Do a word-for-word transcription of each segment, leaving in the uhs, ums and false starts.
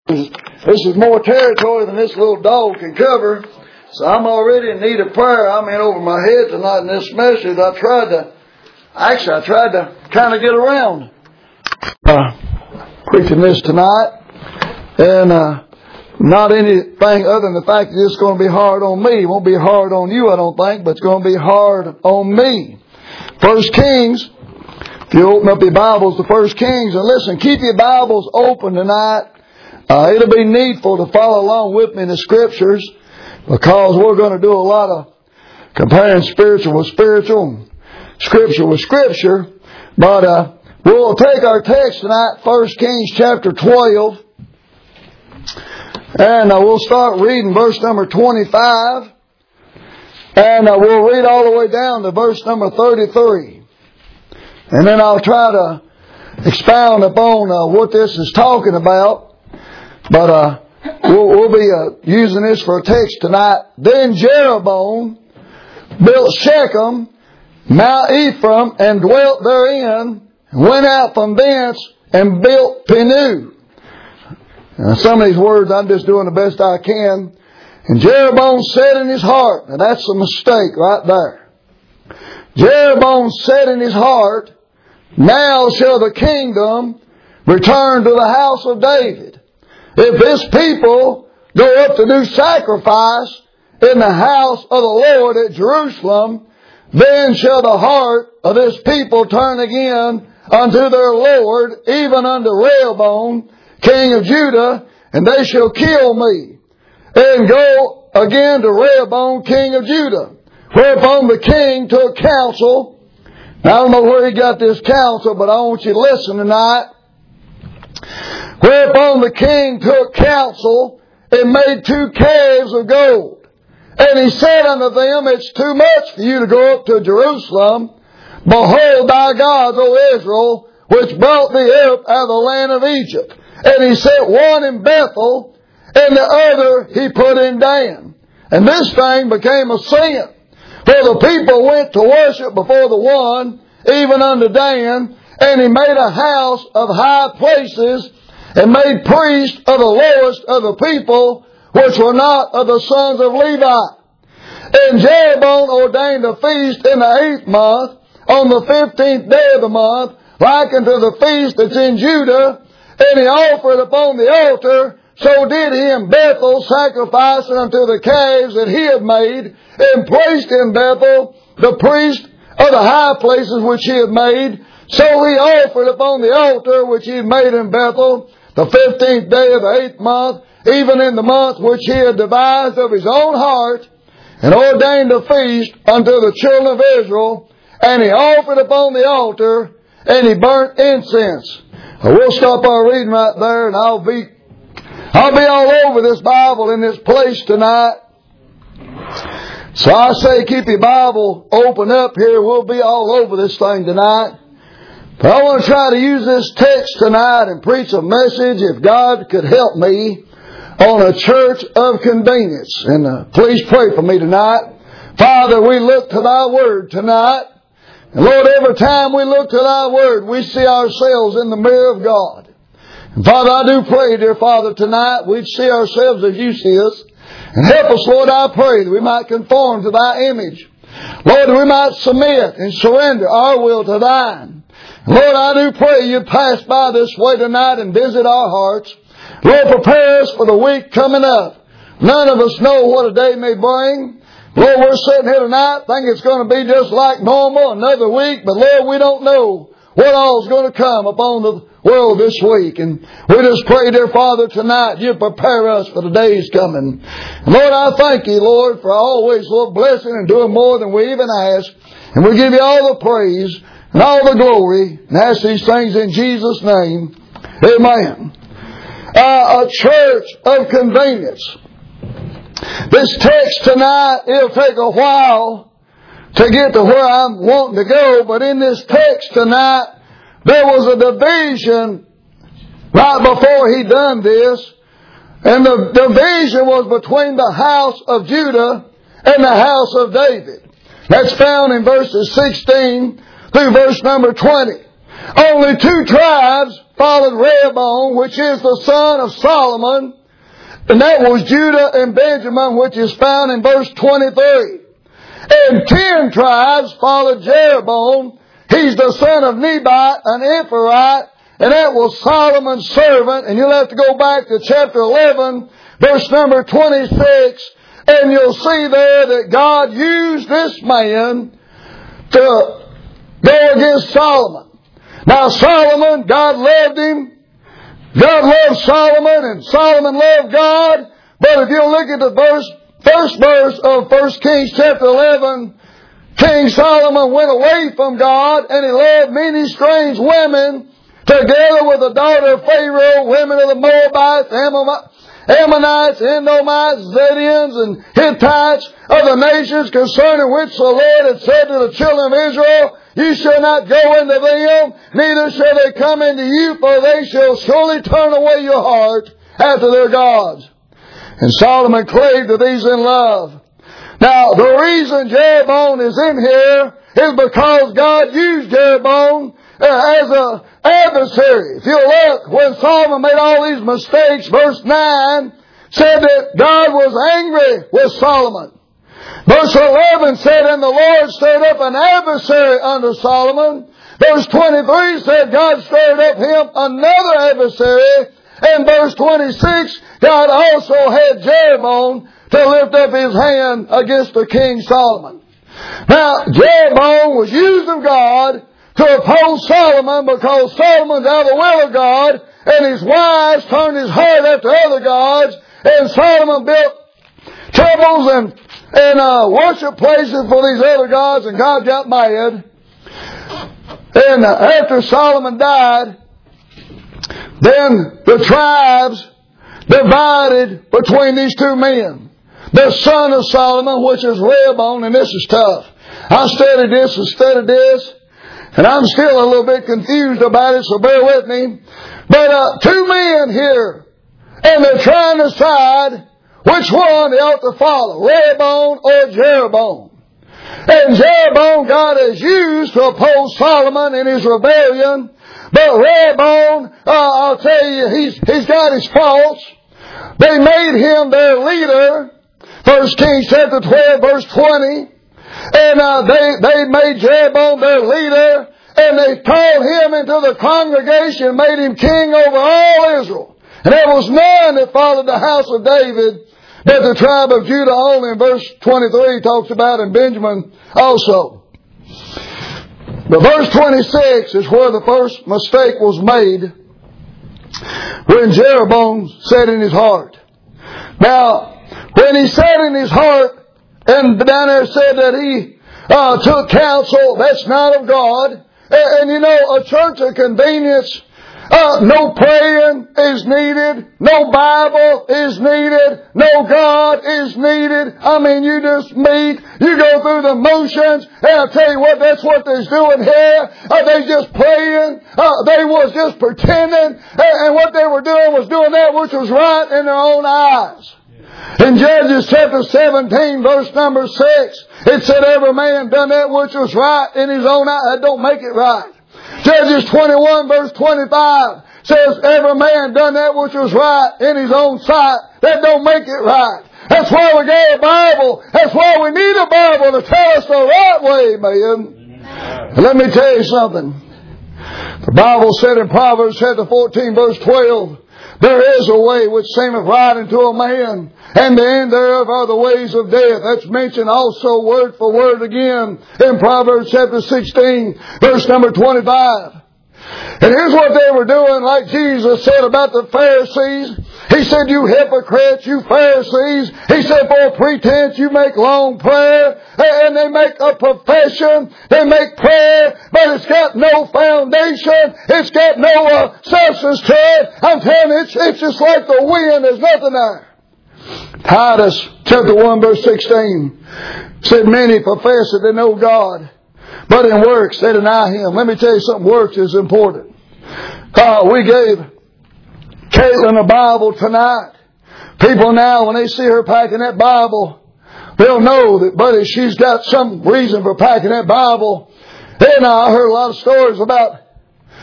This is more territory than this little dog can cover. So I'm already in need of prayer. I'm in over my head tonight in this message. I tried to, actually I tried to kind of get around uh, preaching this tonight. And uh, not anything other than the fact that it's going to be hard on me. It won't be hard on you, I don't think, but it's going to be hard on me. First Kings, if you open up your Bibles to First Kings, and listen, keep your Bibles open tonight. Uh, it'll be needful to follow along with me in the Scriptures, because we're going to do a lot of comparing spiritual with spiritual, Scripture with Scripture. But uh, we'll take our text tonight, First Kings chapter twelve, and uh, we'll start reading verse number twenty-five, and uh, we'll read all the way down to verse number thirty-three. And then I'll try to expound upon uh, what this is talking about. But uh, we'll, we'll be uh, using this for a text tonight. Then Jeroboam built Shechem, Mount Ephraim, and dwelt therein, and went out from thence and built Penuel. Now, some of these words I'm just doing the best I can. And Jeroboam said in his heart, now that's a mistake right there. Jeroboam said in his heart, now shall the kingdom return to the house of David. If this people go up to do sacrifice in the house of the Lord at Jerusalem, then shall the heart of this people turn again unto their Lord, even unto Rehoboam, king of Judah, and they shall kill me, and go again to Rehoboam, king of Judah. Whereupon the king took counsel. Now, I don't know where he got this counsel, but I want you to listen tonight. Whereupon the king took counsel and made two calves of gold. And he said unto them, it's too much for you to go up to Jerusalem. Behold thy gods, O Israel, which brought thee up out of the land of Egypt. And he set one in Bethel, and the other he put in Dan. And this thing became a sin. For the people went to worship before the one, even unto Dan, and he made a house of high places, and made priests of the lowest of the people, which were not of the sons of Levi. And Jeroboam ordained a feast in the eighth month, on the fifteenth day of the month, like unto the feast that's in Judah, and he offered upon the altar. So did he in Bethel, sacrificing unto the calves that he had made, and placed in Bethel the priest of the high places which he had made. So he offered upon the altar which he had made in Bethel, the fifteenth day of the eighth month, even in the month which he had devised of his own heart, and ordained a feast unto the children of Israel. And he offered upon the altar, and he burnt incense. Now, we'll stop our reading right there, and I'll be, I'll be all over this Bible in this place tonight. So I say keep your Bible open up here. We'll be all over this thing tonight. But I want to try to use this text tonight and preach a message, if God could help me, on a church of convenience. And uh, please pray for me tonight. Father, we look to Thy Word tonight. And Lord, every time we look to Thy Word, we see ourselves in the mirror of God. And Father, I do pray, dear Father, tonight we'd see ourselves as You see us. And help us, Lord, I pray, that we might conform to Thy image. Lord, that we might submit and surrender our will to Thine. Lord, I do pray You'd pass by this way tonight and visit our hearts. Lord, prepare us for the week coming up. None of us know what a day may bring. Lord, we're sitting here tonight thinking it's going to be just like normal, another week. But Lord, we don't know what all is going to come upon the world this week. And we just pray, dear Father, tonight You prepare us for the days coming. And Lord, I thank You, Lord, for always, Lord, blessing and doing more than we even ask. And we give You all the praise and all the glory, and ask these things in Jesus' name. Amen. Uh, a church of convenience. This text tonight, it'll take a while to get to where I'm wanting to go, but in this text tonight, there was a division right before he done this, and the division was between the house of Judah and the house of David. That's found in verses sixteen through verse number twenty. Only two tribes followed Rehoboam, which is the son of Solomon. And that was Judah and Benjamin, which is found in verse twenty-three. And ten tribes followed Jeroboam. He's the son of Nebat, an Ephraite, and that was Solomon's servant. And you'll have to go back to chapter eleven, verse number twenty-six, and you'll see there that God used this man to go against Solomon. Now Solomon, God loved him. God loved Solomon, and Solomon loved God. But if you look at the verse, first verse of First Kings chapter eleven, King Solomon went away from God, and he loved many strange women, together with the daughter of Pharaoh, women of the Moabites, Ammonites, Edomites, Zidonians, and Hittites of the nations concerning which the Lord had said to the children of Israel, you shall not go into them, neither shall they come into you, for they shall surely turn away your heart after their gods. And Solomon clave to these in love. Now, the reason Jeroboam is in here is because God used Jeroboam uh, as an adversary. If you look, when Solomon made all these mistakes, verse nine said that God was angry with Solomon. Verse eleven said, and the Lord stirred up an adversary unto Solomon. Verse twenty-three said, God stirred up him another adversary. And verse twenty-six, God also had Jeroboam to lift up his hand against the king Solomon. Now, Jeroboam was used of God to oppose Solomon because Solomon's out of the will of God, and his wives turned his heart after other gods, and Solomon built temples and and uh, worship places for these other gods, and God got mad. And uh, after Solomon died, then the tribes divided between these two men. The son of Solomon, which is Rehoboam, and this is tough. I studied this and studied this, and I'm still a little bit confused about it, so bear with me. But uh, two men here, and they're trying to decide which one they ought to follow, Rehoboam or Jeroboam. And Jeroboam God has used to oppose Solomon in his rebellion. But Rehoboam, uh, I'll tell you, he's, he's got his faults. They made him their leader. First Kings chapter twelve, verse twenty. And uh, they, they made Jeroboam their leader. And they called him into the congregation, made him king over all Israel. And there was none that followed the house of David, but the tribe of Judah only. In verse twenty-three talks about, and Benjamin also. But verse twenty-six is where the first mistake was made, when Jeroboam said in his heart. Now, when he said in his heart, and down there said that he uh, took counsel, that's not of God. And, and you know, a church of convenience, Uh, no praying is needed. No Bible is needed. No God is needed. I mean, you just meet. You go through the motions. And I'll tell you what, that's what they're doing here. Uh, they just praying. Uh, they was just pretending. And, and what they were doing was doing that which was right in their own eyes. In Judges chapter seventeen, verse number six, it said every man done that which was right in his own eye. That don't make it right. Judges twenty-one, verse twenty-five says every man done that which was right in his own sight. That don't make it right. That's why we got a Bible. That's why we need a Bible to tell us the right way, man. And let me tell you something. The Bible said in Proverbs chapter fourteen, verse twelve, there is a way which seemeth right unto a man, and the end thereof are the ways of death. That's mentioned also word for word again in Proverbs chapter sixteen, verse number twenty-five. And here's what they were doing, like Jesus said about the Pharisees. He said, you hypocrites, you Pharisees. He said, for pretense you make long prayer, and they make a profession. They make prayer, but it's got no foundation. It's got no uh, substance to it. I'm telling you, it's, it's just like the wind. There's nothing there. Titus chapter one, verse sixteen said, many profess that they know God, but in works they deny Him. Let me tell you something, works is important. Uh, we gave Caitlin a Bible tonight. People now, when they see her packing that Bible, they'll know that, buddy, she's got some reason for packing that Bible. And I heard a lot of stories about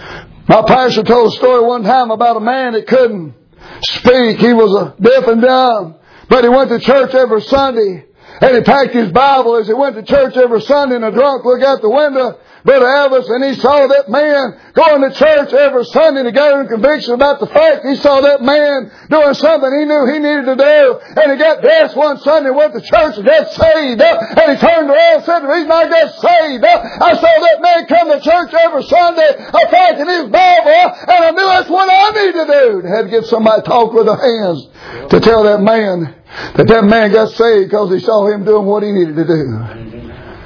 My pastor told a story one time about a man that couldn't speak. He was a deaf and dumb. But he went to church every Sunday. And he packed his Bible as he went to church every Sunday, and a drunk looked out the window, Brother Elvis, and he saw that man going to church every Sunday to gather conviction about the fact. He saw that man doing something he knew he needed to do. And he got dressed one Sunday, went to church, and got saved. And he turned around and said, the reason I got saved, I saw that man come to church every Sunday, packing his Bible, and I knew that's what I need to do. They had to get somebody to talk with their hands to tell that man that that man got saved because he saw him doing what he needed to do.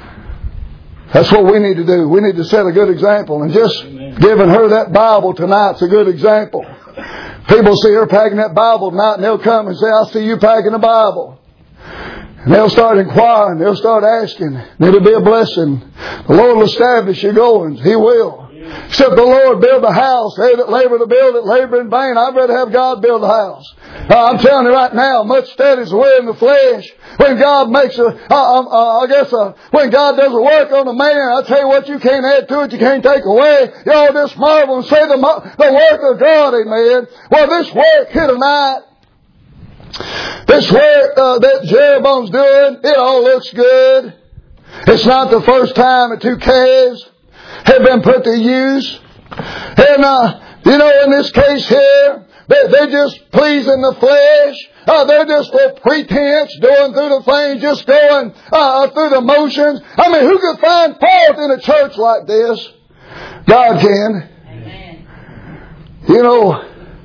That's what we need to do. We need to set a good example. And just Amen. Giving her that Bible tonight's a good example. People see her packing that Bible tonight, and they'll come and say, I see you packing the Bible. And they'll start inquiring. They'll start asking. And it'll be a blessing. The Lord will establish your goings. He will. Except the Lord build the house. They that labor to build it, labor in vain. I'd rather have God build the house. Uh, I'm telling you right now, much study is the way in the flesh. When God makes a, uh, uh, I guess, uh, when God does a work on a man, I tell you what, you can't add to it, you can't take away. You all just marvel and say the, the work of God, amen. Well, this work here tonight, this work uh, that Jeroboam's doing, it all looks good. It's not the first time that two calves have been put to use. And, uh, you know, in this case here, they, they're just pleasing the flesh. Uh, they're just for pretense, doing through the things, just going uh, through the motions. I mean, who could find fault in a church like this? God can. Amen. You know,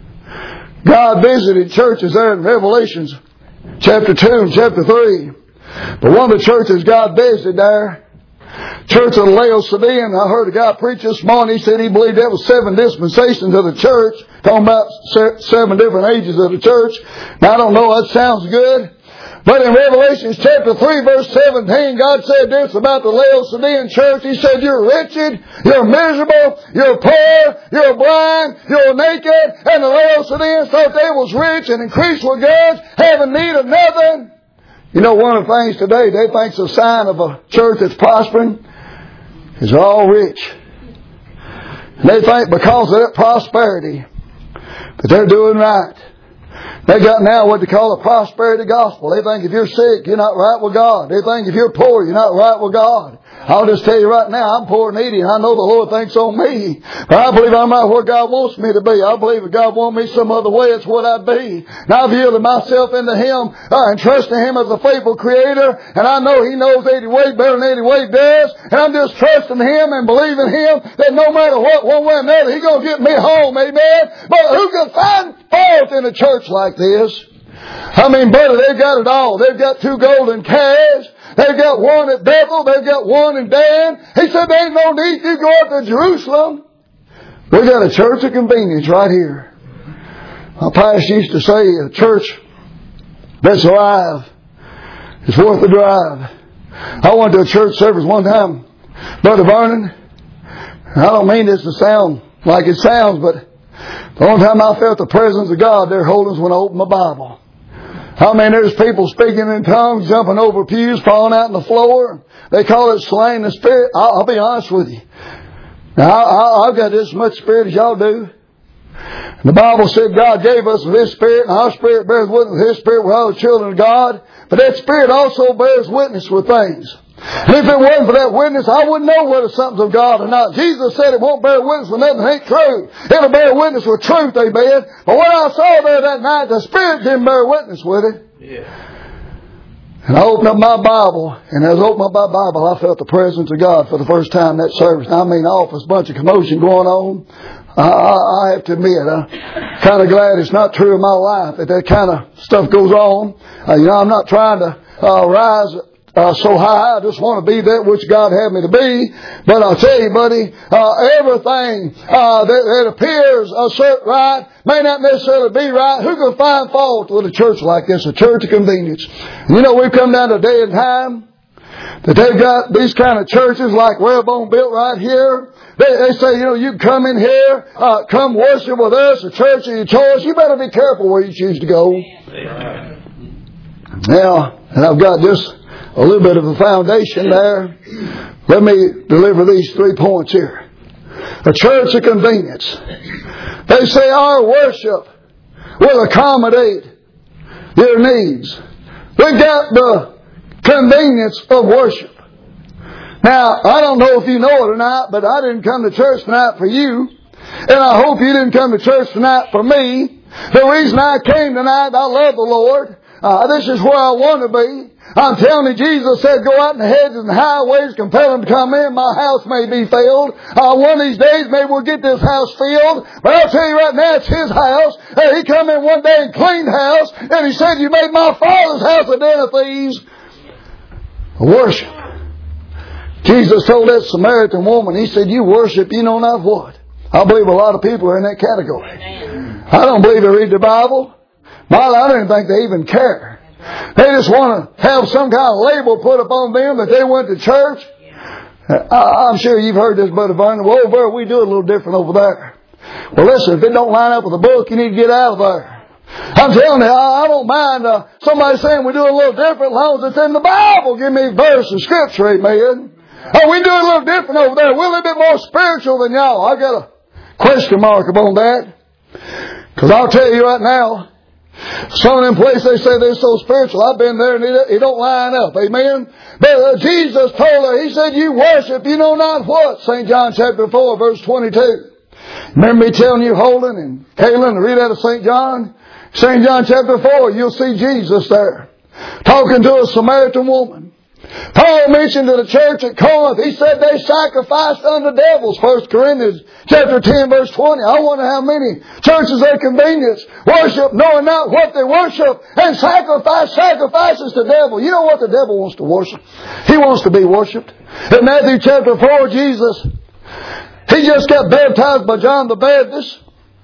God visited churches there in Revelations chapter two and chapter three. But one of the churches God visited there, Church of Laodicean, I heard a guy preach this morning. He said he believed there was seven dispensations of the church. Talking about seven different ages of the church. Now, I don't know, that sounds good. But in Revelation chapter three, verse seventeen, God said this about the Laodicean church. He said, you're wretched, you're miserable, you're poor, you're blind, you're naked. And the Laodiceans thought they was rich and increased with goods, having need of nothing. You know, one of the things today they think's a sign of a church that's prospering is they're all rich. And they think because of that prosperity that they're doing right. They got now what they call a prosperity gospel. They think if you're sick, you're not right with God. They think if you're poor, you're not right with God. I'll just tell you right now, I'm poor and needy, and I know the Lord thinks on me. But I believe I'm right where God wants me to be. I believe if God wanted me some other way, it's what I'd be. And I've yielded myself into Him uh, and trusting Him as a faithful Creator. And I know He knows Eddie Wade better than Eddie Wade does. And I'm just trusting Him and believing Him that no matter what, one way or another, He's going to get me home. Amen. But who can find fault in a church like this? I mean, brother, they've got it all. They've got two golden calves. They've got one at Bethel. They've got one in Dan. He said, there ain't no need you go up to Jerusalem. We got a church of convenience right here. My pastor used to say, a church that's alive is worth the drive. I went to a church service one time, Brother Vernon. I don't mean this to sound like it sounds, but the only time I felt the presence of God there holding when I opened my Bible. I mean, there's people speaking in tongues, jumping over pews, falling out on the floor. They call it slaying the Spirit. I'll, I'll be honest with you. Now, I, I've got as much Spirit as y'all do. And the Bible said God gave us His Spirit, and our Spirit bears witness with His Spirit. We're all the children of God. But that Spirit also bears witness with things. And if it wasn't for that witness, I wouldn't know whether something's of God or not. Jesus said it won't bear witness with nothing that ain't true. It'll bear witness with truth, amen. But what I saw there that night, the Spirit didn't bear witness with it. Yeah. And I opened up my Bible, and as I opened up my Bible, I felt the presence of God for the first time in that service. And I mean, all this bunch of commotion going on. I, I, I have to admit, I'm kind of glad it's not true in my life that that kind of stuff goes on. Uh, you know, I'm not trying to uh, rise Uh, so high. I just want to be that which God had me to be. But I'll tell you, buddy, uh, everything uh, that, that appears uh, certain right may not necessarily be right. Who can find fault with a church like this, a church of convenience? And you know, we've come down to a day and time that they've got these kind of churches like Rehoboam built right here. They, they say, you know, you come in here, uh, come worship with us, a church of your choice. You better be careful where you choose to go. Yeah. Now, and I've got this a little bit of a foundation there. Let me deliver these three points here. A church of convenience. They say our worship will accommodate your needs. We got the convenience of worship. Now, I don't know if you know it or not, but I didn't come to church tonight for you. And I hope you didn't come to church tonight for me. The reason I came tonight, I love the Lord. Uh, this is where I want to be. I'm telling you, Jesus said, go out in the hedges and highways, compel them to come in. My house may be filled. Uh, one of these days, maybe we'll get this house filled. But I'll tell you right now, it's His house. Uh, he come in one day and cleaned the house. And He said, you made my Father's house a den of thieves. Worship. Jesus told that Samaritan woman, He said, you worship, you know not what. I believe a lot of people are in that category. I don't believe they read the Bible. Well, I don't even think they even care. They just want to have some kind of label put upon them that they went to church. I, I'm sure you've heard this, Brother Vernon. Well, over there, we do it a little different over there. Well, listen, if it don't line up with the book, you need to get out of there. I'm telling you, I, I don't mind uh, somebody saying we do it a little different as long as it's in the Bible. Give me a verse of Scripture, amen. Oh, we do it a little different over there. We're a little bit more spiritual than y'all. I got a question mark upon that. Because I'll tell you right now, some of them places they say they're so spiritual. I've been there and it, it don't line up. Amen. But uh, Jesus told her, He said, you worship, you know not what. Saint John chapter four, verse twenty-two. Remember me telling you, Holden and Kaylin, to read out of Saint John? Saint John chapter four, you'll see Jesus there, talking to a Samaritan woman. Paul mentioned to the church at Corinth, he said they sacrificed unto devils. First Corinthians chapter ten, verse twenty. I wonder how many churches of convenience worship knowing not what they worship and sacrifice sacrifices to the devil. You know what the devil wants to worship? He wants to be worshipped. In Matthew chapter four, Jesus, He just got baptized by John the Baptist.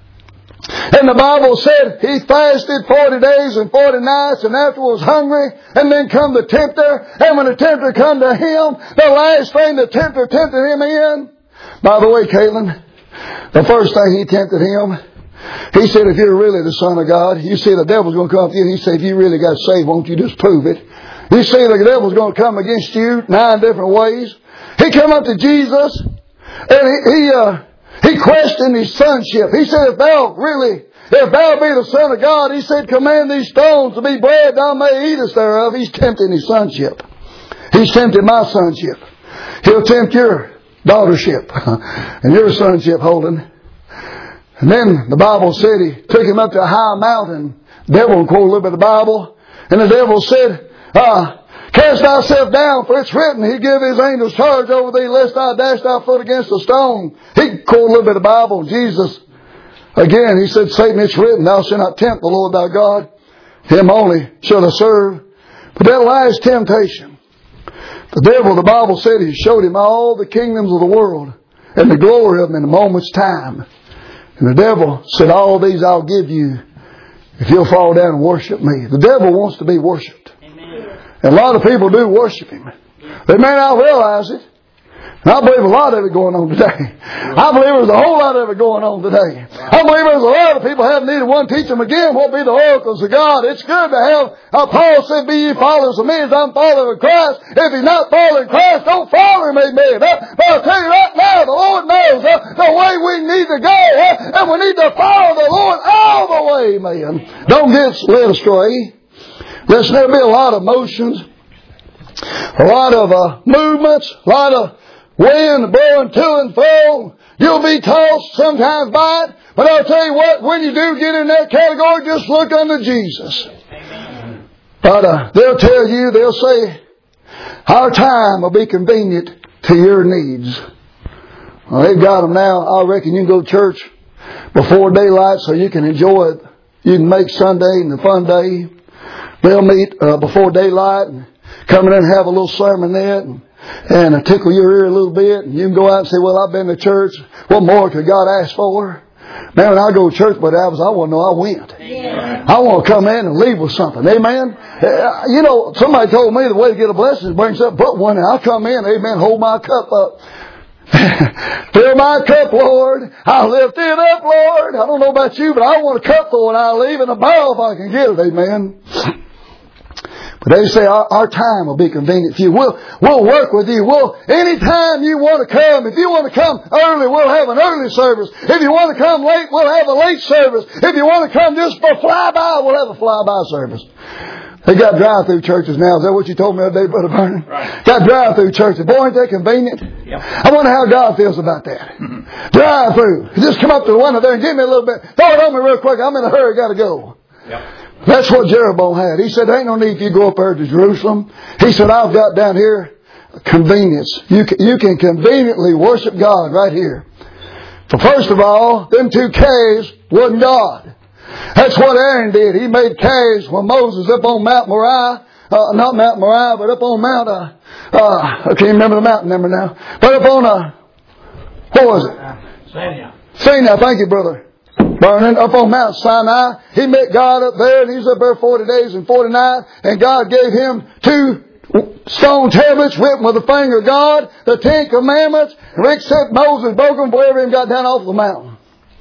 And the Bible said He fasted forty days and forty nights and afterwards hungry. And then come the tempter. And when the tempter come to Him, the last thing the tempter tempted Him in. By the way, Caitlin, the first thing he tempted Him, He said, if you're really the Son of God, you see the devil's going to come to you. And He said, if you really got saved, won't you just prove it? You see the devil's going to come against you nine different ways. He come up to Jesus and he... he uh, He questioned His sonship. He said, if thou really, if thou be the Son of God, He said, command these stones to be bread, thou may eat us thereof. He's tempting His sonship. He's tempting my sonship. He'll tempt your daughtership and your sonship, Holden. And then the Bible said He took Him up to a high mountain. The devil quoted a little bit of the Bible. And the devil said, uh, cast thyself down, for it's written, He give His angels charge over thee, lest thou dash thy foot against a stone. He quoted a little bit of the Bible. Jesus, again, He said, Satan, it's written, thou shalt not tempt the Lord thy God. Him only shall thou serve. But that last temptation, the devil, the Bible said, He showed him all the kingdoms of the world and the glory of them in a moment's time. And the devil said, all these I'll give you if you'll fall down and worship me. The devil wants to be worshipped. And a lot of people do worship him. They may not realize it. And I believe a lot of it going on today. I believe there's a whole lot of it going on today. I believe there's a lot of people have needed one teach them again what be the oracles of God. It's good to have, uh, Paul said, be ye followers of me as I'm following Christ. If you're not following Christ, don't follow Him, amen. Uh, but I'll tell you right now, the Lord knows uh, the way we need to go. Uh, and we need to follow the Lord all the way, man. Don't get led astray. Listen, there'll be a lot of motions, a lot of uh, movements, a lot of wind blowing to and fro. You'll be tossed sometimes by it. But I'll tell you what, when you do get in that category, just look unto Jesus. Amen. But uh, they'll tell you, they'll say, our time will be convenient to your needs. Well, they've got them now. I reckon you can go to church before daylight so you can enjoy it. You can make Sunday and the fun day. They'll meet uh, before daylight and come in and have a little sermonette and, and uh, tickle your ear a little bit. And you can go out and say, well, I've been to church. What more could God ask for? Man, when I go to church, but I was, I want to know I went. Yeah. I want to come in and leave with something. Amen. Uh, you know, somebody told me the way to get a blessing is bring something but one. And I'll come in, amen, hold my cup up. Fill my cup, Lord. I'll lift it up, Lord. I don't know about you, but I want a cup full when I leave and a barrel if I can get it. Amen. But they say our, our time will be convenient for you. We'll, we'll work with you. We'll, anytime you want to come, if you want to come early, we'll have an early service. If you want to come late, we'll have a late service. If you want to come just for flyby, we'll have a flyby service. They got drive-through churches now. Is that what you told me the other day, Brother Vernon? Right. Got drive-through churches. Boy, ain't that convenient? Yep. I wonder how God feels about that. Mm-hmm. Drive-through. Just come up to the window there and give me a little bit. Throw it on me real quick. I'm in a hurry. Got to go. Yep. That's what Jeroboam had. He said, there ain't no need for you to go up there to Jerusalem. He said, I've got down here convenience. You can, you can conveniently worship God right here. So first of all, them two caves wasn't God. That's what Aaron did. He made caves when Moses up on Mount Moriah, uh, not Mount Moriah, but up on Mount, uh, uh, I can't remember the mountain number now, but up on, uh, what was it? Sinai. Sinai, thank you, Brother Vernon. Up on Mount Sinai, he met God up there, and he was up there forty days and forty nights, and God gave him two stone tablets written with the finger of God, the Ten Commandments, and except Moses broke them before everyone got down off the mountain.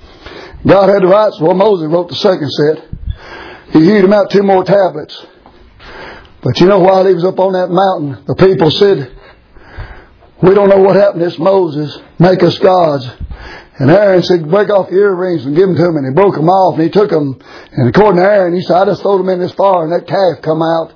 God had the rights. Well, Moses wrote the second set. He hewed him out two more tablets. But you know, while he was up on that mountain, the people said, we don't know what happened to this Moses. Make us gods. And Aaron said, break off your earrings and give them to him. And he broke them off and he took them. And according to Aaron, he said, I just throwed them in this fire and that calf come out.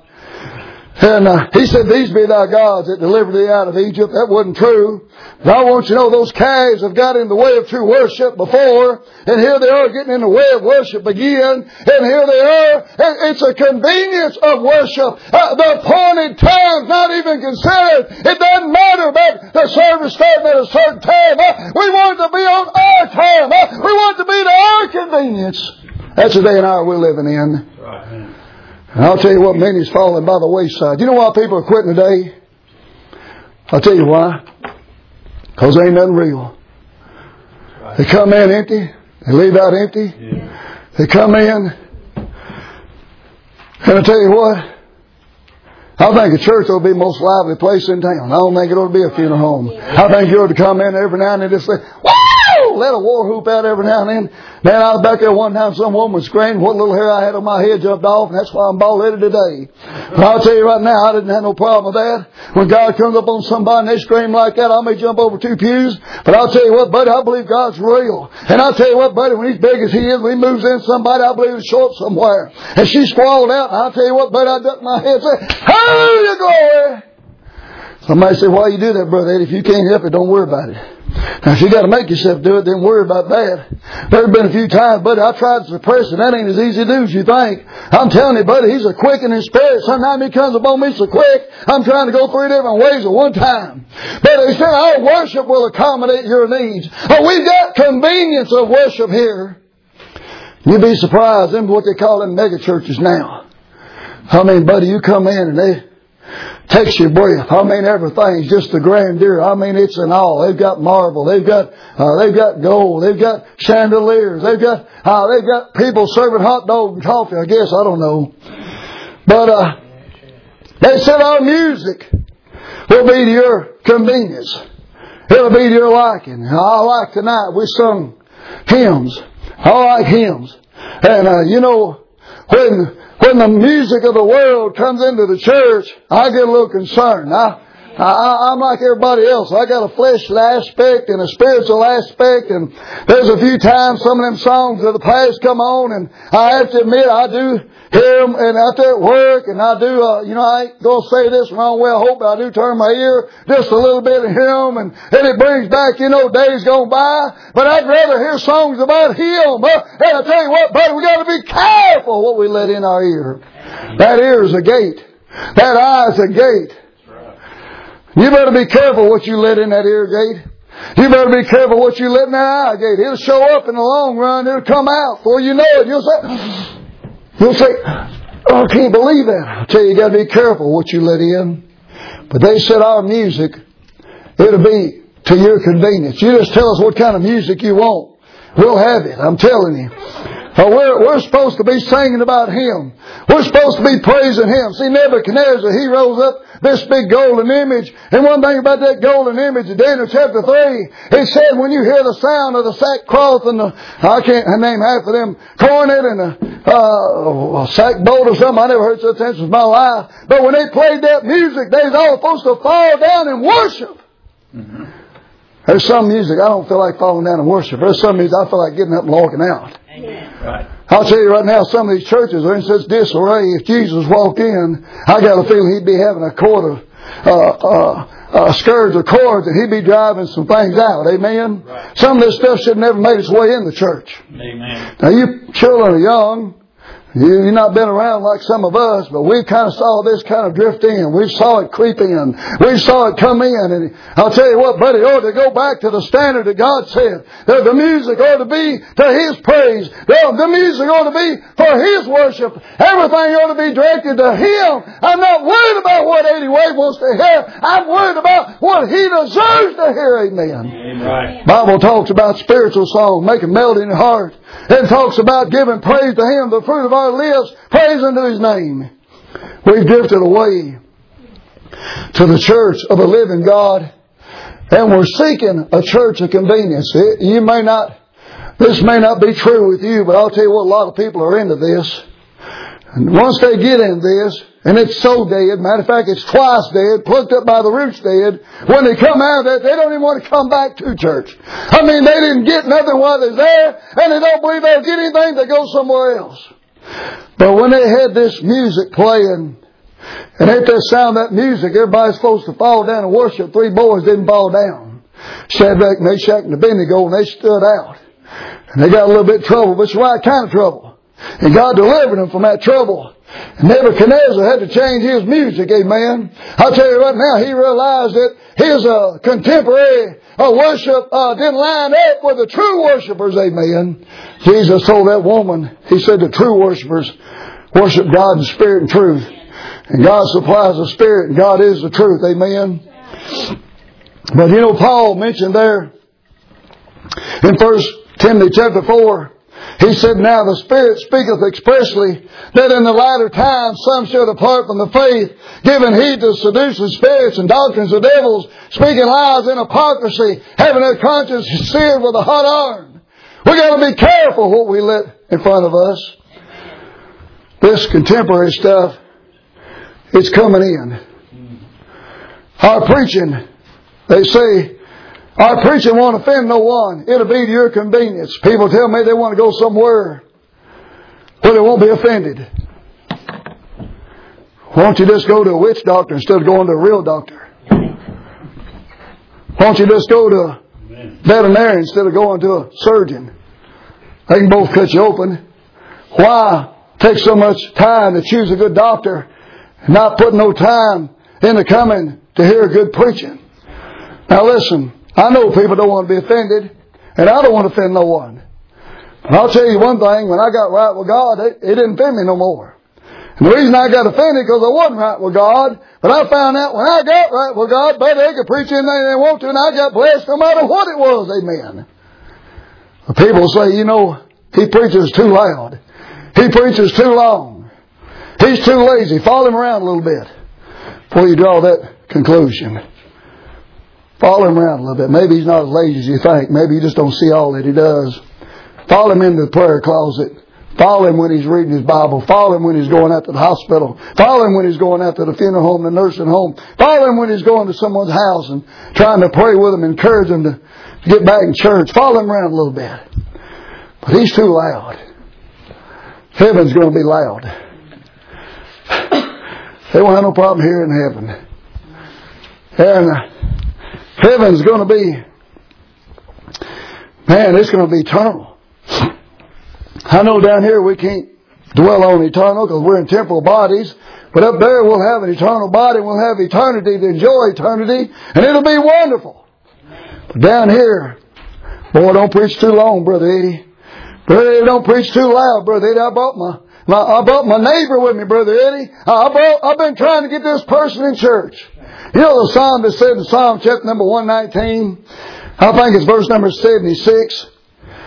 And uh, he said, these be thy gods that delivered thee out of Egypt. That wasn't true. But I want you to know those calves have got in the way of true worship before. And here they are getting in the way of worship again. And here they are. And it's a convenience of worship. Uh, the appointed time's not even considered. It doesn't matter about the service starting at a certain time. Uh, we want it to be on our time. Uh, we want it to be to our convenience. That's the day and hour we're living in. Right. And I'll tell you what, many's falling by the wayside. You know why people are quitting today? I'll tell you why. Because there ain't nothing real. Right. They come in empty. They leave out empty. Yeah. They come in. And I'll tell you what. I think a church ought to be the most lively place in town. I don't think it ought to be a funeral home. I think you ought to come in every now and then and just say, woo! Let a war whoop out every now and then. Man, I was back there one time, some woman screamed, what little hair I had on my head jumped off, and that's why I'm bald-headed today. But I'll tell you right now, I didn't have no problem with that. When God comes up on somebody and they scream like that, I may jump over two pews. But I'll tell you what, buddy, I believe God's real. And I'll tell you what, buddy, when he's big as he is, when he moves in somebody, I believe he'll show up somewhere. And she squalled out, and I'll tell you what, buddy, I ducked my head and say, hallelujah, glory! Somebody say, why you do that, Brother Eddie? If you can't help it, don't worry about it. Now, if you got to make yourself do it, then worry about that. There's been a few times, buddy, I tried to suppress it. That ain't as easy to do as you think. I'm telling you, buddy, he's a quickening spirit. Sometimes he comes upon me so quick, I'm trying to go three different ways at one time. But he said, our worship will accommodate your needs. Oh, we've got convenience of worship here. You'd be surprised. Them what they call them mega churches now. I mean, buddy, you come in and they takes your breath. I mean, everything's just the grandeur. I mean, it's in all. They've got marble. They've got uh, they've got gold. They've got chandeliers. They've got uh, they've got people serving hot dogs and coffee. I guess I don't know, but uh, they said our music will be to your convenience. It'll be to your liking. I like tonight we sung hymns. I like hymns, and uh, you know when. When the music of the world comes into the church, I get a little concerned. I, I, I'm like everybody else. I got a fleshly aspect and a spiritual aspect. And there's a few times some of them songs of the past come on, and I have to admit I do hear them and out there at work, and I do, uh, you know, I ain't going to say this the wrong way, I hope, but I do turn my ear just a little bit and hear them, and, and it brings back, you know, days gone by. But I'd rather hear songs about Him. Uh, and I tell you what, buddy, we got to be careful what we let in our ear. That ear is a gate. That eye is a gate. You better be careful what you let in that ear gate. You better be careful what you let in that eye gate. It'll show up in the long run. It'll come out. Before you know it, you'll say, you'll say, oh, I can't believe that. I tell you, you got to be careful what you let in. But they said our music, it'll be to your convenience. You just tell us what kind of music you want. We'll have it. I'm telling you. Uh, we're, we're supposed to be singing about Him. We're supposed to be praising Him. See, Nebuchadnezzar, he rose up this big golden image. And one thing about that golden image in Daniel chapter three, it said when you hear the sound of the sackcloth and the, I can't name half of them, cornet and the uh, sackbolt or something. I never heard such things in my life. But when they played that music, they was all supposed to fall down and worship. Mm-hmm. There's some music I don't feel like falling down and worship. There's some music I feel like getting up and walking out. Amen. Right. I'll tell you right now, some of these churches are in such disarray. If Jesus walked in, I got a feeling He'd be having a cord of, uh, uh, uh, scourge of cords, and He'd be driving some things out. Amen? Right. Some of this stuff should have never made its way in the church. Amen. Now, you children are young. You've not been around like some of us, but we kind of saw this kind of drift in. We saw it creep in. We saw it come in. And I'll tell you what, buddy, ought to go back to the standard that God said. That the music ought to be to His praise. The music ought to be for His worship. Everything ought to be directed to Him. I'm not worried about what Eddie Wade wants to hear. I'm worried about what he deserves to hear. Amen. Amen. Bible talks about spiritual songs, making melody in your heart. It talks about giving praise to Him, the fruit of our lips, praise unto His name. We've drifted away to the church of the living God, and we're seeking a church of convenience. It, you may not, this may not be true with you, but I'll tell you what, a lot of people are into this. And once they get in this, and it's so dead, matter of fact, it's twice dead, plucked up by the roots dead, when they come out of that, they don't even want to come back to church. I mean, they didn't get nothing while they're there, and they don't believe they'll get anything, they go somewhere else. But when they had this music playing, and at the sound of that music, everybody's supposed to fall down and worship. Three boys didn't fall down. Shadrach, Meshach, and Abednego, and they stood out. And they got a little bit of trouble, but it's the right kind of trouble. And God delivered them from that trouble. And Nebuchadnezzar had to change his music, amen. I'll tell you right now, he realized that his uh, contemporary uh, worship uh, didn't line up with the true worshipers, amen. Jesus told that woman, He said the true worshipers worship God in spirit and truth. And God supplies the spirit, and God is the truth, amen. But you know, Paul mentioned there in First Timothy chapter four, he said, now the Spirit speaketh expressly that in the latter times some shall depart from the faith, giving heed to seducing spirits and doctrines of devils, speaking lies in hypocrisy, having their conscience seared with a hot iron. We got to be careful what we let in front of us. This contemporary stuff, it's coming in. Our preaching, they say, our preaching won't offend no one. It'll be to your convenience. People tell me they want to go somewhere where they won't be offended. Why don't you just go to a witch doctor instead of going to a real doctor? Why don't you just go to a veterinarian instead of going to a surgeon? They can both cut you open. Why take so much time to choose a good doctor and not put no time into coming to hear good preaching? Now listen, I know people don't want to be offended, and I don't want to offend no one. But I'll tell you one thing, when I got right with God, it, it didn't offend me no more. And the reason I got offended because I wasn't right with God, but I found out when I got right with God, buddy, they could preach anything they want to, and I got blessed no matter what it was, amen. The people say, you know, he preaches too loud. He preaches too long. He's too lazy. Follow him around a little bit before you draw that conclusion. Follow him around a little bit. Maybe he's not as lazy as you think. Maybe you just don't see all that he does. Follow him into the prayer closet. Follow him when he's reading his Bible. Follow him when he's going out to the hospital. Follow him when he's going out to the funeral home, the nursing home. Follow him when he's going to someone's house and trying to pray with them, encourage them to get back in church. Follow him around a little bit. But he's too loud. Heaven's going to be loud. They won't have no problem here in heaven. And heaven's going to be, man, it's going to be eternal. I know down here we can't dwell on eternal because we're in temporal bodies. But up there we'll have an eternal body. We'll have eternity to enjoy eternity. And it'll be wonderful. But down here, boy, don't preach too long, Brother Eddie. Brother Eddie, don't preach too loud, Brother Eddie. I brought my, my I brought my neighbor with me, Brother Eddie. I brought, I've been trying to get this person in church. You know the psalm that said in Psalm chapter number one nineteen, I think it's verse number seventy-six.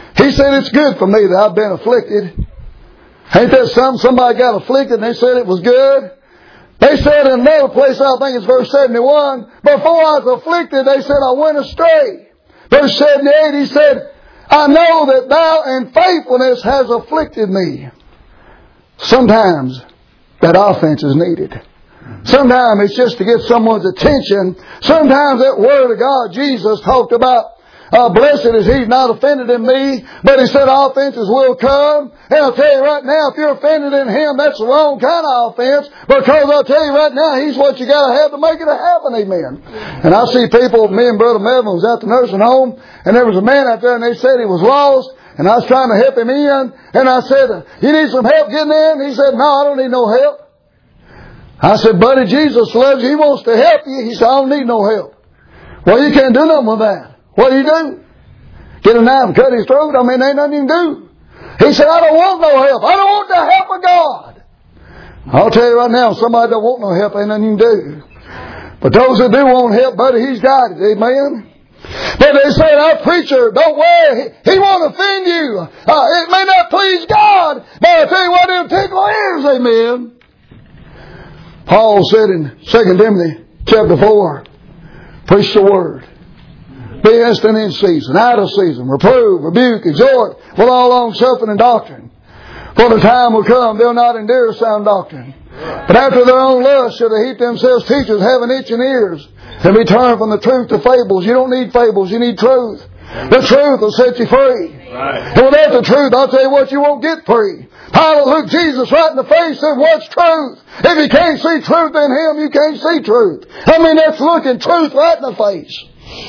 He said, it's good for me that I've been afflicted. Ain't that something? Somebody got afflicted and they said it was good. They said in another place, I think it's verse seventy-one, before I was afflicted, they said I went astray. Verse seventy-eight, he said, I know that thou in faithfulness has afflicted me. Sometimes that offense is needed. Sometimes it's just to get someone's attention. Sometimes that word of God, Jesus talked about, uh, blessed is he not offended in me. But he said offenses will come. And I'll tell you right now, if you're offended in him, that's the wrong kind of offense. Because I'll tell you right now, he's what you got to have to make it happen. Amen. And I see people, me and Brother Melvin was at the nursing home, and there was a man out there, and they said he was lost. And I was trying to help him in. And I said, you need some help getting in? He said, no, I don't need no help. I said, buddy, Jesus loves you. He wants to help you. He said, I don't need no help. Well, you can't do nothing with that. What do you do? Get a knife and cut his throat? I mean, there ain't nothing you can do. He said, I don't want no help. I don't want the help of God. I'll tell you right now, if somebody don't want no help, ain't nothing you can do. But those that do want help, buddy, he's got it. Amen. But they said, our preacher, don't worry, he, he won't offend you. Uh, it may not please God, but I'll tell you what, it'll tickle ears. Amen. Paul said in Second Timothy chapter four, preach the word. Be instant in season, out of season, reprove, rebuke, exhort, with all long suffering and doctrine. For the time will come, they'll not endure sound doctrine. But after their own lust shall they heap themselves teachers having itching ears, and be turned from the truth to fables. You don't need fables, you need truth. The truth will set you free. Right. And without the truth, I'll tell you what, you won't get free. Pilate looked Jesus right in the face and said, what's truth? If you can't see truth in him, you can't see truth. I mean, that's looking truth right in the face.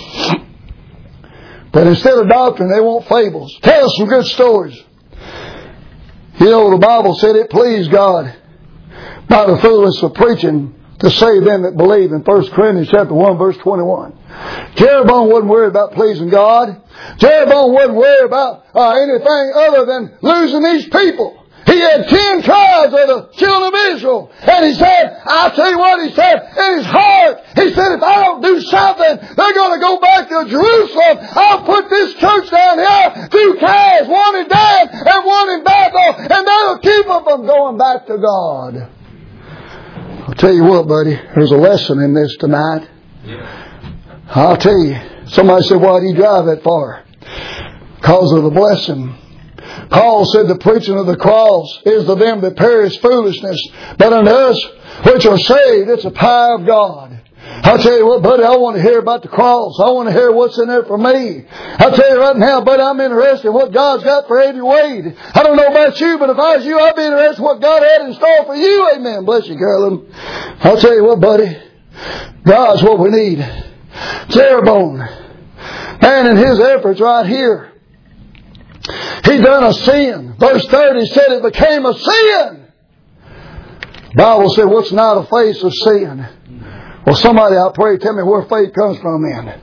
But instead of doctrine, they want fables. Tell us some good stories. You know, the Bible said it pleased God by the foolishness of preaching to save them that believe in First Corinthians chapter one, verse twenty-one. Jeroboam wasn't worried about pleasing God. Jeroboam wasn't worried about uh, anything other than losing these people. He had ten tribes of the children of Israel. And he said, I'll tell you what, he said, in his heart, he said, if I don't do something, they're going to go back to Jerusalem. I'll put this church down here, two calves, one in Dan and one in Bethel, and that'll keep them from going back to God. I'll tell you what, buddy, there's a lesson in this tonight. I'll tell you, somebody said, why do you drive that far? Because of the blessing. Paul said the preaching of the cross is to them that perish foolishness, but unto us which are saved, it's a power of God. I'll tell you what, buddy, I want to hear about the cross. I want to hear what's in there for me. I'll tell you right now, buddy, I'm interested in what God's got for Eddie Wade. I don't know about you, but if I was you, I'd be interested in what God had in store for you. Amen. Bless you, Carolyn. I'll tell you what, buddy, God's what we need. Jeroboam, man, in his efforts right here, he done a sin. Verse thirty said it became a sin. The Bible said, what's not a face of sin? Well, somebody, I pray, tell me where faith comes from then.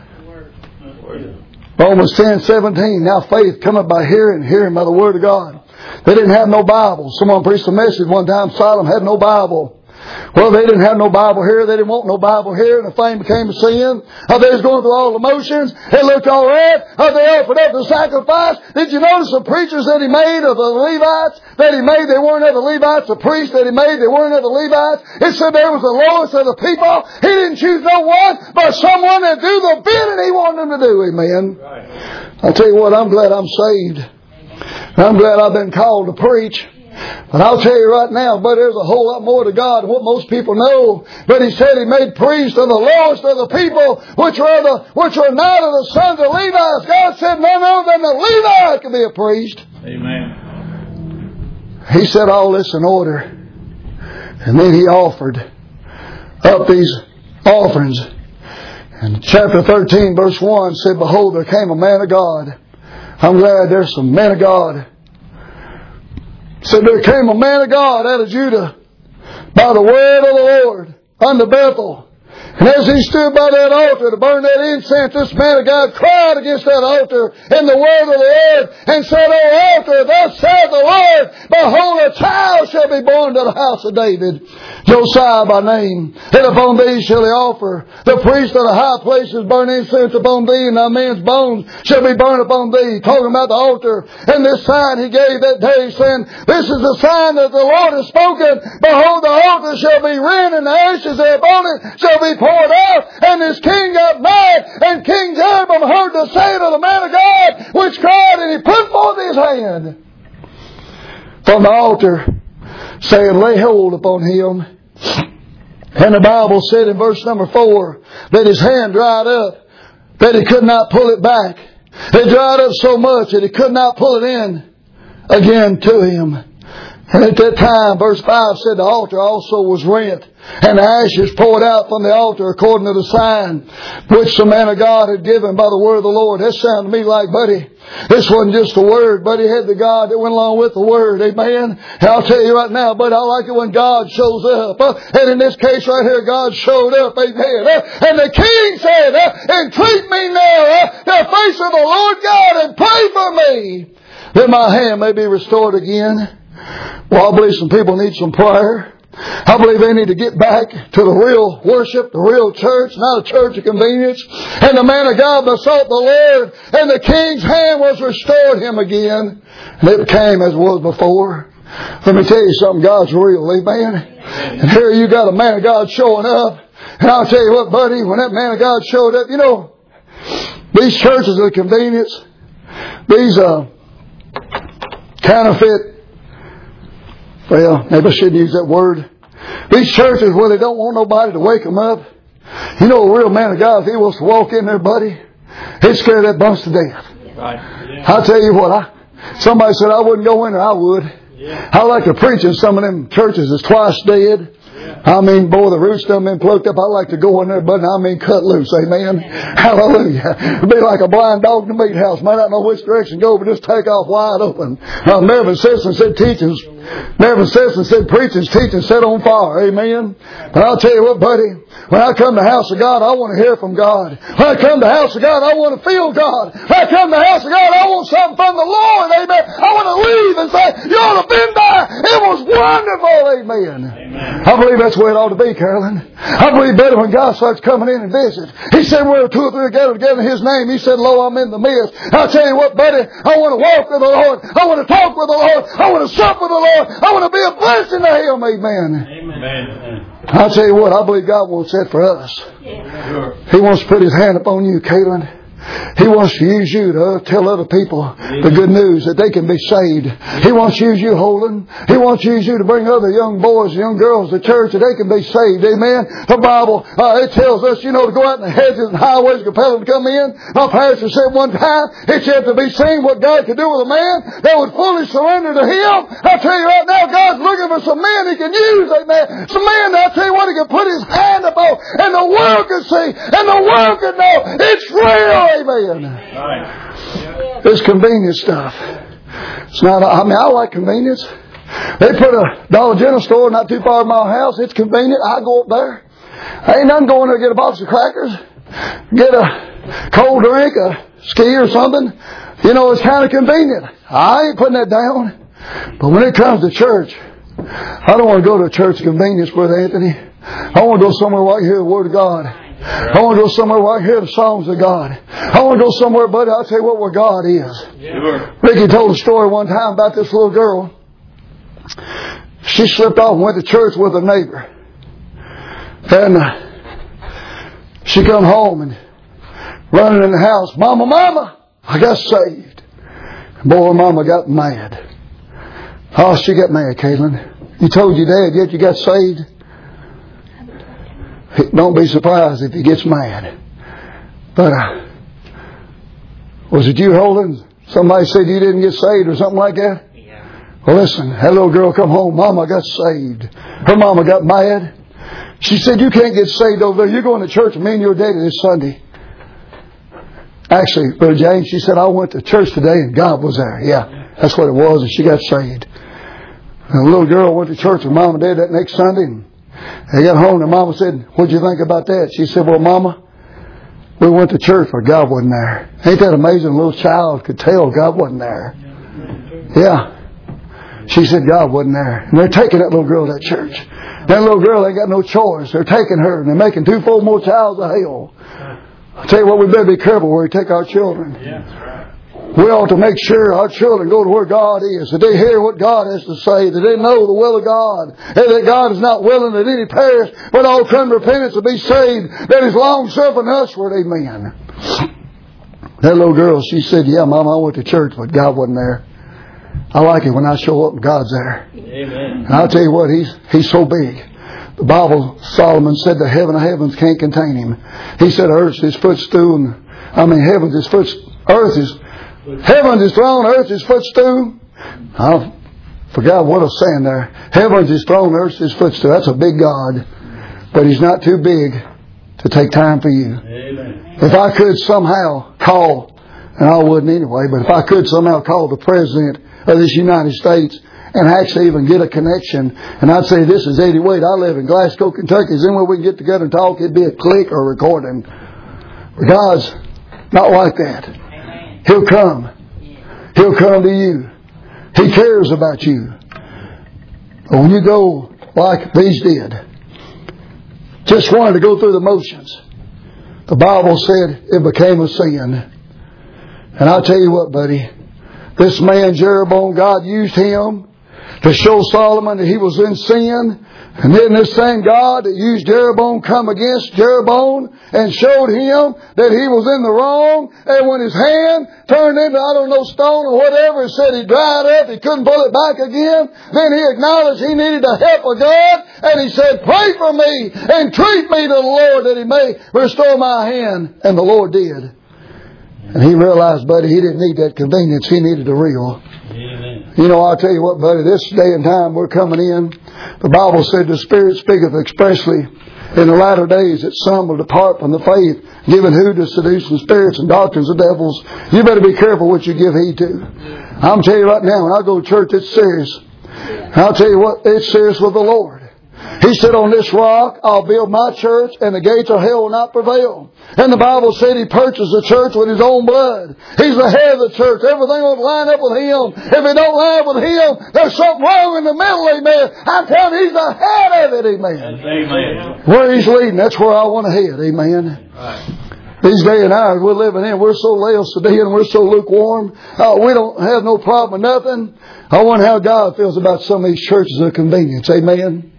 Romans ten seventeen. Now faith cometh by hearing, hearing by the word of God. They didn't have no Bible. Someone preached a message one time, Sodom had no Bible. Well, they didn't have no Bible here. They didn't want no Bible here. And the thing became a sin. Uh, they was going through all the motions. It looked all right. Uh, they offered up the sacrifice. Did you notice the preachers that he made of the Levites? That he made, they weren't of the Levites. The priests that he made, they weren't of the Levites. It said they was the lowest of the people. He didn't choose no one, but someone that do the bidding he wanted them to do. Amen. Right. I'll tell you what, I'm glad I'm saved. I'm glad I've been called to preach. But I'll tell you right now, but there's a whole lot more to God than what most people know. But he said he made priests of the lowest of the people, which are the which are not of the sons of Levi. God said none other than the Levi could be a priest. Amen. He set all this in order. And then he offered up these offerings. And chapter thirteen, verse one said, behold, there came a man of God. I'm glad there's some men of God. Said there came a man of God out of Judah by the word of the Lord unto Bethel And as he stood by that altar to burn that incense, this man of God cried against that altar in the word of the Lord and said, O altar, thus saith the Lord, behold, a child shall be born to the house of David, Josiah by name. And upon thee shall he offer the priest of the high places burn incense upon thee, and thy men's bones shall be burned upon thee. Talking about the altar. And this sign he gave that day, saying, this is the sign that the Lord has spoken. Behold, the altar shall be rent, and the ashes thereupon it shall be poured out. And this king got mad, and King Jeroboam heard the saying of the man of God, which cried, and he put forth his hand from the altar, saying, lay hold upon him. And the Bible said in verse number four that his hand dried up, that he could not pull it back. It dried up so much that he could not pull it in again to him. And at that time, verse five said the altar also was rent, and the ashes poured out from the altar according to the sign which the man of God had given by the word of the Lord. That sounded to me like, buddy, this wasn't just a word, but he had the God that went along with the word. Amen. And I'll tell you right now, but I like it when God shows up. Uh, and in this case right here, God showed up. Amen. Uh, and the king said, uh, entreat me now, uh, the face of the Lord God, and pray for me, that my hand may be restored again. Well, I believe some people need some prayer. I believe they need to get back to the real worship, the real church, not a church of convenience. And the man of God besought the Lord, and the king's hand was restored him again. And it became as it was before. Let me tell you something, God's real, amen? And here you got a man of God showing up. And I'll tell you what, buddy, when that man of God showed up, you know, these churches of convenience, these uh, counterfeit, well, maybe I shouldn't use that word. These churches where they don't want nobody to wake them up. You know, a real man of God, if he wants to walk in there, buddy, he'd scare that bunch to death. Right. Yeah. I'll tell you what, I, somebody said I wouldn't go in there, I would. Yeah. I like to preach in some of them churches that's twice dead. Yeah. I mean, boy, the roots done been plucked up. I like to go in there, but I mean cut loose. Amen. Yeah. Hallelujah. It'd be like a blind dog in the meat house. Might not know which direction to go, but just take off wide open. Uh, Mervyn Simpson said teachings. Mervyn Simpson said preaching's teaching set on fire. Amen. But I'll tell you what, buddy, when I come to the house of God, I want to hear from God. When I come to the house of God, I want to feel God. When I come to the house of God, I want something from the Lord. Amen. I want to leave and say, you ought to have been there. It was wonderful. Amen. Amen. I believe that's the way it ought to be, Carolyn. I believe better when God starts coming in and visit. He said, where two or three are gathered together in His name, He said, lo, I'm in the midst. I'll tell you what, buddy, I want to walk with the Lord. I want to talk with the Lord. I want to sup with the Lord. I want to be a blessing to Him. Amen. Amen. I'll tell you what, I believe God wants that for us. Yeah. He wants to put His hand upon you, Caitlin. He wants to use you to tell other people the good news that they can be saved. He wants to use you, Holden. He wants to use you to bring other young boys and young girls to church that they can be saved. Amen. The Bible, uh, it tells us, you know, to go out in the hedges and highways and compel them to come in. My pastor said one time, it said to be seen what God could do with a man that would fully surrender to Him. I tell you right now, God's looking for some men He can use. Amen. Some men that I tell you what He can put His hand upon, and the world can see, and the world can know it's real. Amen. Right. It's convenient stuff. It's not, I mean, I like convenience. They put a Dollar General store not too far from my house. It's convenient. I go up there. I ain't nothing going there to get a box of crackers, get a cold drink, a ski or something. You know, it's kind of convenient. I ain't putting that down. But when it comes to church, I don't want to go to a church of convenience, Brother Anthony. I want to go somewhere where I can hear the Word of God. I want to go somewhere where I can hear the songs of God. I want to go somewhere, buddy, I'll tell you what, where God is. Yeah. Ricky told a story one time about this little girl. She slipped off and went to church with her neighbor. And uh, she come home and running in the house, Mama, Mama, I got saved. And boy, Mama got mad. Oh, she got mad, Caitlin. You told your dad yet you got saved? Don't be surprised if he gets mad. But uh, was it you, Holden? Somebody said you didn't get saved or something like that? Yeah. Well, listen, that little girl come home. Mama got saved. Her mama got mad. She said, you can't get saved over there. You're going to church with me and your daddy this Sunday. Actually, Brother James, she said, I went to church today and God was there. Yeah, that's what it was. And she got saved. And the little girl went to church with Mom and Dad that next Sunday. And They got home and Mama said, what'd you think about that? She said, well, Mama, we went to church but God wasn't there. Ain't that amazing? A little child could tell God wasn't there. Yeah. She said God wasn't there. And they're taking that little girl to that church. That little girl ain't got no choice. They're taking her and they're making two fold more childs of hell. I tell you what, we better be careful where we take our children. Yeah, that's right. We ought to make sure our children go to where God is, that they hear what God has to say, that they know the will of God, and that God is not willing that any perish, but all come to repentance and be saved, that He's long suffering usward. Amen. That little girl, she said, yeah, Mama, I went to church, but God wasn't there. I like it when I show up and God's there. Amen. And I'll tell you what, He's He's so big. The Bible, Solomon said the heaven of heavens can't contain Him. He said earth's His footstool, and I mean heaven's His foot, earth is, heaven's His throne, earth's His footstool. I forgot what I was saying there. Heaven's His throne, earth's His footstool. That's a big God. But He's not too big to take time for you. Amen. If I could somehow call, and I wouldn't anyway, but if I could somehow call the President of this United States and actually even get a connection, and I'd say, this is Eddie Wade, I live in Glasgow, Kentucky, is anywhere we can get together and talk, it'd be a click or a recording. But God's not like that. He'll come. He'll come to you. He cares about you. But when you go like these did, just wanted to go through the motions, the Bible said it became a sin. And I'll tell you what, buddy, this man Jeroboam, God used him to show Solomon that he was in sin. And then this same God that used Jeroboam come against Jeroboam and showed him that he was in the wrong. And when his hand turned into, I don't know, stone or whatever, it said he dried up, he couldn't pull it back again. Then he acknowledged he needed the help of God. And he said, pray for me, entreat me to the Lord that He may restore my hand. And the Lord did. And he realized, buddy, he didn't need that convenience. He needed the real. Amen. You know, I'll tell you what, buddy, this day and time we're coming in, the Bible said the Spirit speaketh expressly in the latter days that some will depart from the faith, giving heed to seducing spirits and doctrines of devils. You better be careful what you give heed to. I'm telling you right now, when I go to church, it's serious. I'll tell you what, it's serious with the Lord. He said, on this rock I'll build my church, and the gates of hell will not prevail. And the Bible said He purchased the church with His own blood. He's the head of the church. Everything will line up with Him. If it don't line up with Him, there's something wrong in the middle, amen. I'm telling you, He's the head of it, amen. Amen. Where He's leading, that's where I want to head, amen. Right. These day and hours we're living in, we're so Laodicean, we're so lukewarm. Uh, we don't have no problem with nothing. I wonder how God feels about some of these churches of convenience, amen.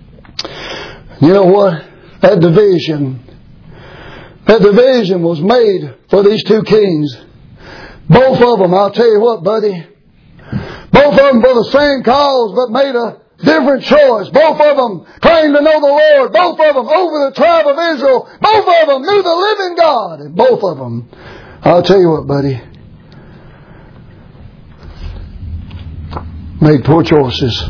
You know what? That division, that division was made for these two kings. Both of them, I'll tell you what, buddy. Both of them for the same cause, but made a different choice. Both of them claimed to know the Lord. Both of them over the tribe of Israel. Both of them knew the living God. And both of them, I'll tell you what, buddy, made poor choices.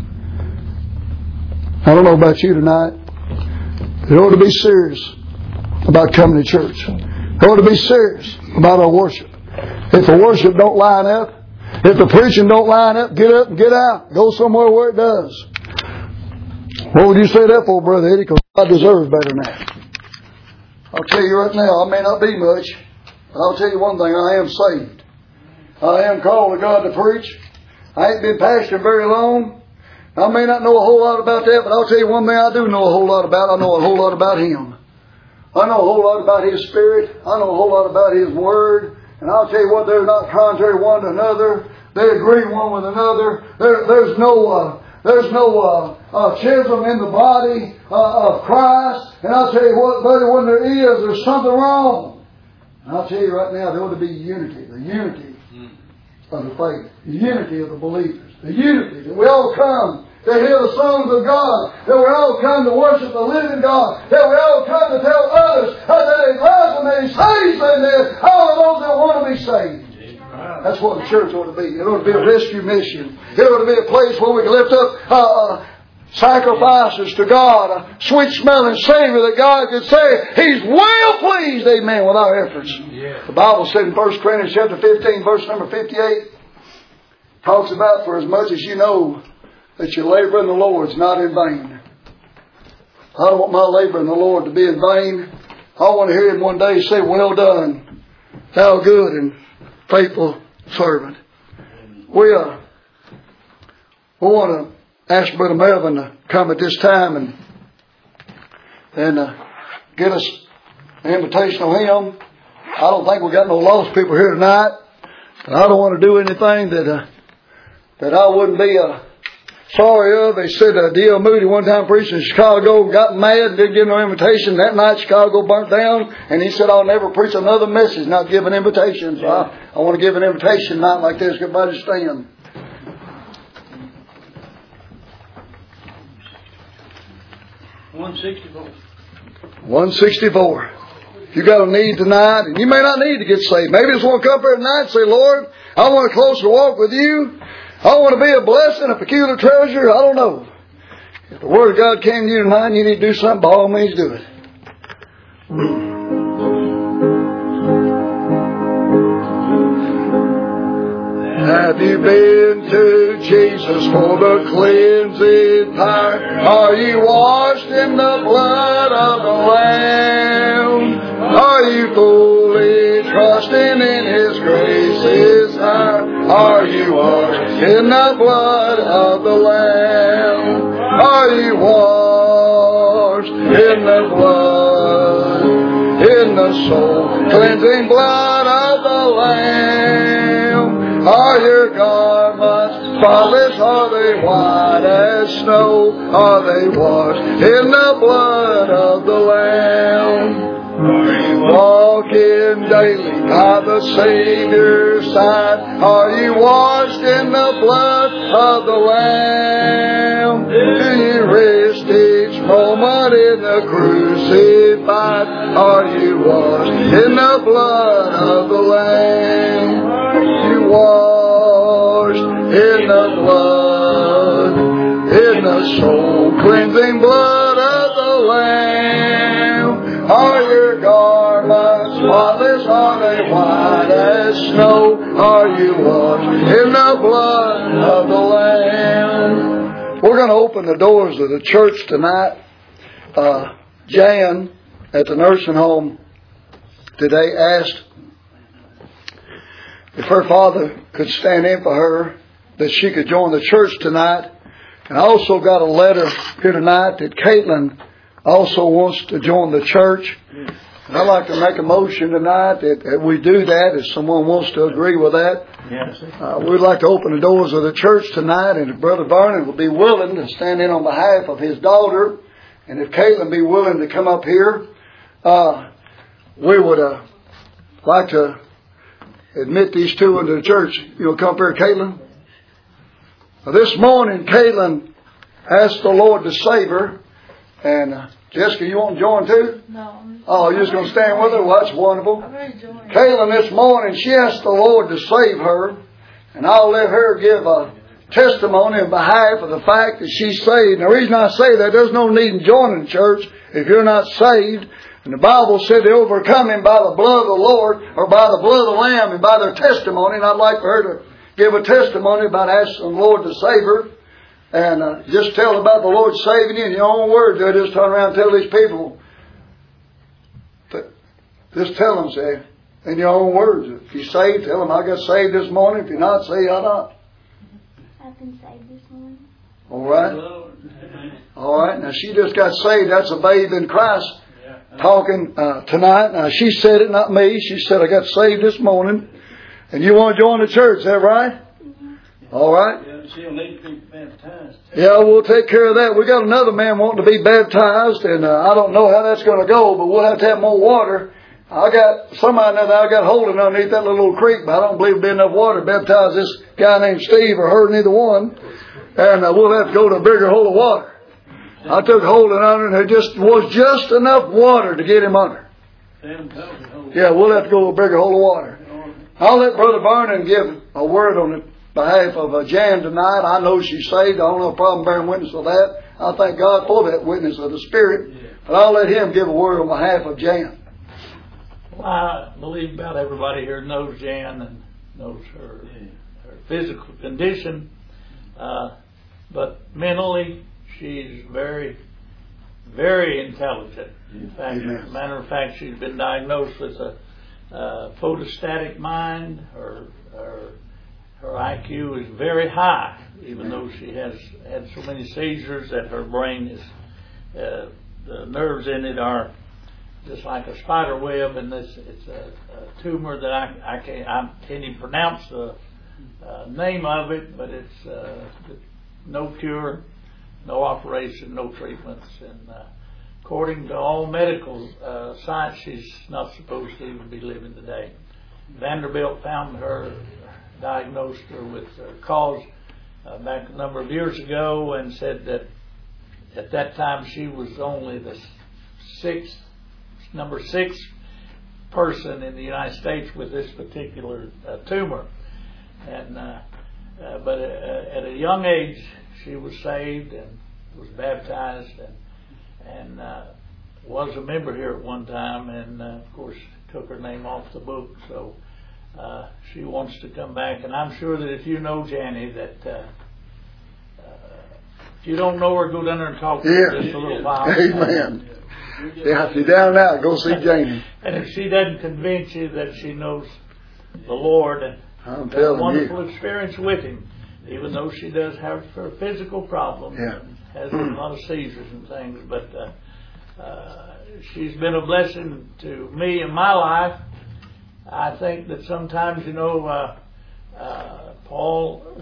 I don't know about you tonight. But it ought to be serious about coming to church. It ought to be serious about our worship. If the worship don't line up, if the preaching don't line up, get up and get out. Go somewhere where it does. What would you say that for, Brother Eddie? Because God deserves better than that. I'll tell you right now, I may not be much, but I'll tell you one thing, I am saved. I am called to God to preach. I ain't been pastoring very long. I may not know a whole lot about that, but I'll tell you one thing I do know a whole lot about. I know a whole lot about Him. I know a whole lot about His Spirit. I know a whole lot about His Word. And I'll tell you what, they're not contrary one to another. They agree one with another. There, there's no uh, there's no uh, uh, schism in the body uh, of Christ. And I'll tell you what, buddy, when there is, there's something wrong. And I'll tell you right now, there ought to be unity. The unity of the faith. The unity of the believers. The unity that we all come to hear the songs of God, that we all come to worship the living God, that we all come to tell others that He loves them, that He saves them, that all of those that want to be saved. That's what the church ought to be. It ought to be a rescue mission. It ought to be a place where we can lift up uh, sacrifices to God, a sweet smelling Savior that God could say He's well pleased, amen, with our efforts. Yeah. The Bible said in First Corinthians chapter fifteen, verse number fifty-eight, talks about, for as much as you know that your labor in the Lord is not in vain. I don't want my labor in the Lord to be in vain. I want to hear Him one day say, well done, thou good and faithful servant. We, uh, we want to ask Brother Melvin to come at this time and, and uh, get us an invitation on him. I don't think we got no lost people here tonight. And I don't want to do anything that uh, that I wouldn't be uh, sorry of. They said uh, D L Moody one time preached in Chicago, got mad and didn't give no invitation. That night Chicago burnt down, and he said, I'll never preach another message, not give an invitation. So I, I want to give an invitation tonight like this. Everybody stand. one sixty-four. one sixty-four. If you got a need tonight, and you may not need to get saved. Maybe you just want to come here tonight and say, Lord, I want a closer walk with you. I want to be a blessing, a peculiar treasure. I don't know. If the Word of God came to you tonight and you need to do something, by all means do it. Have you been to Jesus for the cleansing power? Are you washed in the blood of the Lamb? Are you fully trusting in His grace, His power? Are you washed in the blood of the Lamb? Are you washed in the blood, in the soul cleansing blood of the Lamb? Are your garments spotless? Are they white as snow? Are they washed in the blood of the Lamb? Are you walking daily by the Savior's side? Are you washed in the blood of the Lamb? Do you rest each moment in the crucified? Are you washed in the blood of the Lamb? You washed in the blood, in the soul cleansing blood of the Lamb. Are your garments spotless? Are they white as snow? Are you washed in the blood of the Lamb? We're going to open the doors of the church tonight. Uh, Jan at the nursing home today asked if her father could stand in for her, that she could join the church tonight. And I also got a letter here tonight that Caitlin also wants to join the church. And I'd like to make a motion tonight that, that we do that if someone wants to agree with that. Yes. Uh, we'd like to open the doors of the church tonight, and if Brother Vernon would be willing to stand in on behalf of his daughter, and if Caitlin be willing to come up here, uh, we would uh, like to admit these two into the church. You'll come up here, Caitlin? Now, this morning, Caitlin asked the Lord to save her. And uh, Jessica, you want to join too? No. Oh, you're just going to stand with her? Well, that's wonderful. I'm already joined. Caitlin, this morning, she asked the Lord to save her. And I'll let her give a testimony on behalf of the fact that she's saved. And the reason I say that, there's no need in joining the church if you're not saved. And the Bible said they overcome him by the blood of the Lord, or by the blood of the Lamb, and by their testimony. And I'd like for her to give a testimony about asking the Lord to save her. And uh, just tell them about the Lord saving you in your own words. They'll just turn around and tell these people. Just tell them, say, in your own words. If you're saved, tell them, I got saved this morning. If you're not saved, I not. I've been saved this morning. All right. All right. Now, she just got saved. That's a babe in Christ talking uh, tonight. Now, she said it, not me. She said, I got saved this morning. And you want to join the church, is that right? Mm-hmm. All right. Yeah, she'll need to be baptized. Yeah, we'll take care of that. We got another man wanting to be baptized, and uh, I don't know how that's going to go, but we'll have to have more water. I got somebody that I got holding underneath that little creek, but I don't believe there'll be enough water to baptize this guy named Steve or her, neither one. And uh, we'll have to go to a bigger hole of water. I took holding under, and there just was just enough water to get him under. Yeah, we'll have to go to a bigger hole of water. I'll let Brother Vernon give a word on the behalf of uh, Jan tonight. I know she's saved. I don't have a problem bearing witness of that. I thank God for that witness of the Spirit. But I'll let him give a word on behalf of Jan. Well, I believe about everybody here knows Jan and knows her, her physical condition. Uh, but mentally, she's very very intelligent. In fact, Amen. as a matter of fact, she's been diagnosed with a uh, photostatic mind. Her, her her I Q is very high, even though she has had so many seizures that her brain is uh, the nerves in it are just like a spider web, and this it's a, a tumor that I I can't I can't even pronounce the uh, name of it, but it's uh, no cure, no operation, no treatments, and uh, according to all medical uh, science, she's not supposed to even be living today. Vanderbilt found her, diagnosed her with a cause uh, back a number of years ago, and said that at that time she was only the sixth, number six person in the United States with this particular uh, tumor. And uh, uh, but uh, at a young age, she was saved and was baptized, and and uh, was a member here at one time, and uh, of course took her name off the book. So uh, she wants to come back, and I'm sure that if you know Janny, that uh, uh, if you don't know her, go down there and talk to her Yeah. just a little while. Amen. Yeah, if you're down and out, go see Janie. And if she doesn't convince you that she knows the Lord and I'm had a telling wonderful you. experience with Him, even though she does have her physical problems, Yeah. and has a lot of seizures and things, but uh, uh, she's been a blessing to me in my life. I think that sometimes, you know, uh, uh, Paul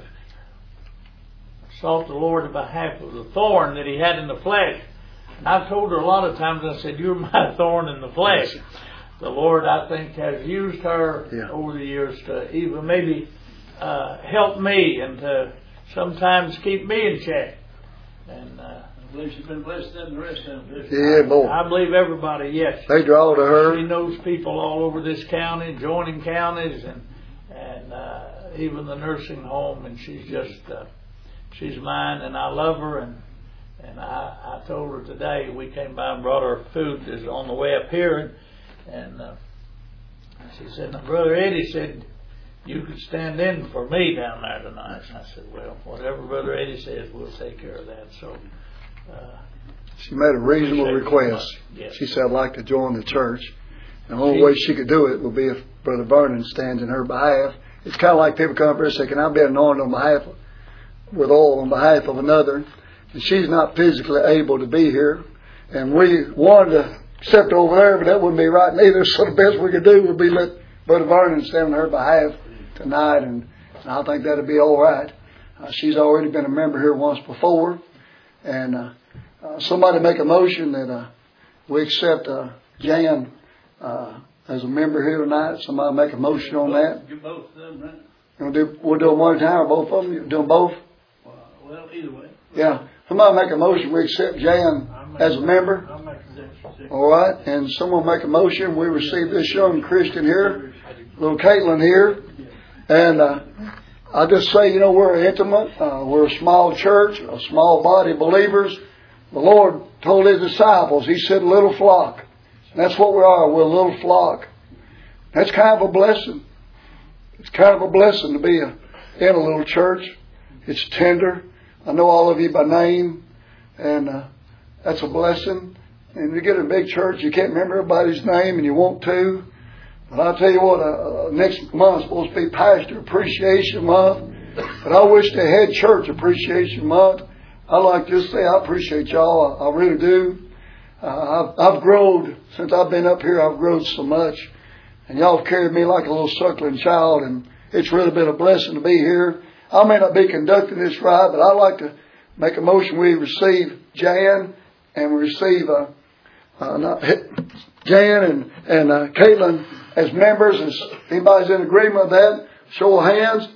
sought the Lord on behalf of the thorn that he had in the flesh. And I've told her a lot of times, I said, "You're my thorn in the flesh." The Lord, I think, has used her Yeah. over the years to even maybe uh, help me and to sometimes keep me in check. And uh, I believe she's been blessed than the rest of them. Yeah, boy. I believe everybody, yes. They draw to She her. knows people all over this county, joining counties, and and uh, even the nursing home. And she's just, uh, she's mine, and I love her. And and I, I told her today, we came by and brought her food is on the way up here, and, and uh, she said, "Now, Brother Eddie said you could stand in for me down there tonight." And I said, "Well, whatever Brother Eddie says, we'll take care of that." So. Uh, She made a reasonable Appreciate it very request. much. Yes. She said, "I'd like to join the church." And the only way she could do it would be if Brother Vernon stands in her behalf. It's kind of like people come up here and say, "Can I be anointed on behalf of, with oil on behalf of another?" And she's not physically able to be here. And we wanted to accept her over there, but that wouldn't be right neither. So the best we could do would be let Brother Vernon stand on her behalf tonight. And, and I think that'd be all right. Uh, she's already been a member here once before. And uh, uh, somebody make a motion that uh, we accept uh, Jan uh, as a member here tonight. Somebody make a motion on that. Do both of them, right? You wanna do, we'll do them one time, or both of them? You do them both? Well, either way. Yeah. Somebody make a motion. We accept Jan as a member. I'll make the All right. And someone make a motion. We receive this young Christian here, little Caitlin here. And uh, I just say, you know, we're intimate. Uh, we're a small church, a small body of believers. The Lord told His disciples, He said, "A little flock." And that's what we are. We're a little flock. That's kind of a blessing. It's kind of a blessing to be a, in a little church. It's tender. I know all of you by name. And uh, that's a blessing. And you get a big church, you can't remember everybody's name, and you want to. But I'll tell you what, uh, next month's supposed to be Pastor Appreciation Month. But I wish they had Church Appreciation Month. I like to say I appreciate y'all. I, I really do. Uh, I've, I've grown, since I've been up here, I've grown so much. And y'all have carried me like a little suckling child. And it's really been a blessing to be here. I may not be conducting this right, but I'd like to make a motion. We receive Jan and we receive uh, uh, not, Jan and, and uh, Caitlin as members. And anybody's in agreement with that, show of hands.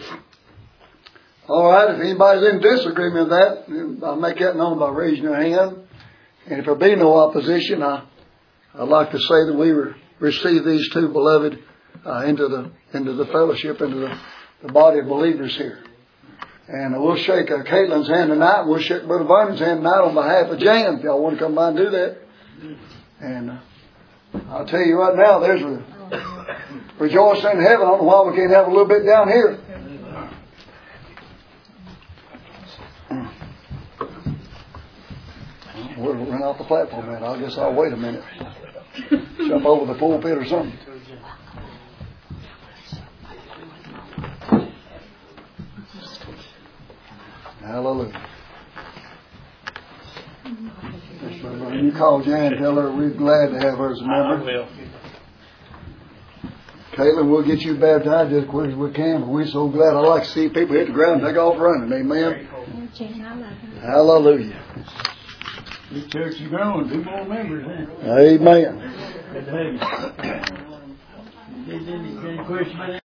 All right, if anybody's in disagreement with that, I'll make that known by raising your hand. And if there be no opposition, I, I'd like to say that we re- receive these two beloved uh, into the into the fellowship, into the, the body of believers here. And uh, we'll shake uh, Caitlin's hand tonight. We'll shake Brother Vernon's hand tonight on behalf of Jan, if y'all want to come by and do that. And uh, I'll tell you right now, there's re- rejoicing in heaven. I don't know why we can't have a little bit down here. We'll run off the platform, man. I guess I'll wait a minute. Jump over the pulpit or something. Hallelujah. When you call Jan, tell her we're glad to have her as a member. I will. Caitlin, we'll get you baptized as quick as we can, but we're so glad. I like to see people hit the ground and take off running. Amen. Hallelujah. This church is growing. Two more members, huh? Amen. Good to have you. Is there any, any question about that?